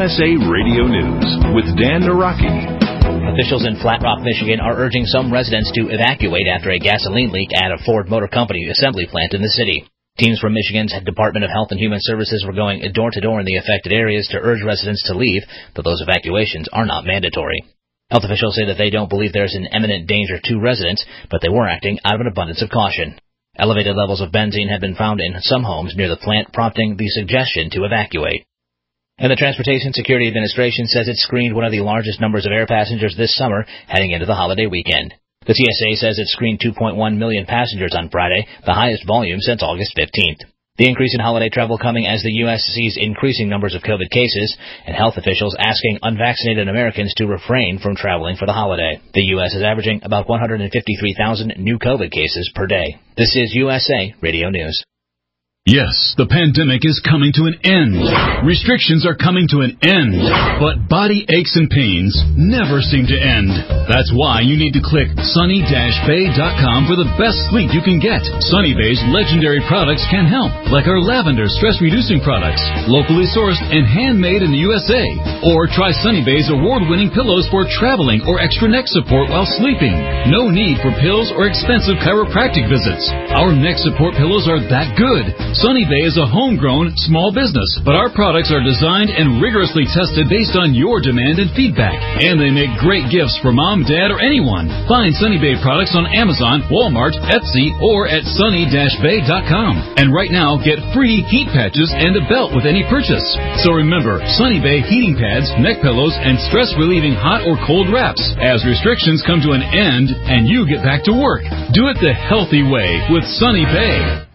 USA Radio News with Dan Naraki. Officials in Flat Rock, Michigan are urging some residents to evacuate after a gasoline leak at a Ford Motor Company assembly plant in the city. Teams from Michigan's Department of Health and Human Services were going door-to-door in the affected areas to urge residents to leave, though those evacuations are not mandatory. Health officials say that they don't believe there's an imminent danger to residents, but they were acting out of an abundance of caution. Elevated levels of benzene have been found in some homes near the plant, prompting the suggestion to evacuate. And the Transportation Security Administration says it screened one of the largest numbers of air passengers this summer heading into the holiday weekend. The TSA says it screened 2.1 million passengers on Friday, the highest volume since August 15th. The increase in holiday travel coming as the U.S. sees increasing numbers of COVID cases and health officials asking unvaccinated Americans to refrain from traveling for the holiday. The U.S. is averaging about 153,000 new COVID cases per day. This is USA Radio News. Yes, the pandemic is coming to an end. Restrictions are coming to an end. But body aches and pains never seem to end. That's why you need to click sunny-bay.com for the best sleep you can get. Sunny Bay's legendary products can help, like our lavender stress-reducing products, locally sourced and handmade in the USA. Or try Sunny Bay's award-winning pillows for traveling or extra neck support while sleeping. No need for pills or expensive chiropractic visits. Our neck support pillows are that good. Sunny Bay is a homegrown small business, but our products are designed and rigorously tested based on your demand and feedback. And they make great gifts for mom, dad, or anyone. Find Sunny Bay products on Amazon, Walmart, Etsy, or at sunny-bay.com. And right now, get free heat patches and a belt with any purchase. So remember, Sunny Bay heating pads, neck pillows, and stress-relieving hot or cold wraps as restrictions come to an end and you get back to work. Do it the healthy way with Sunny Bay.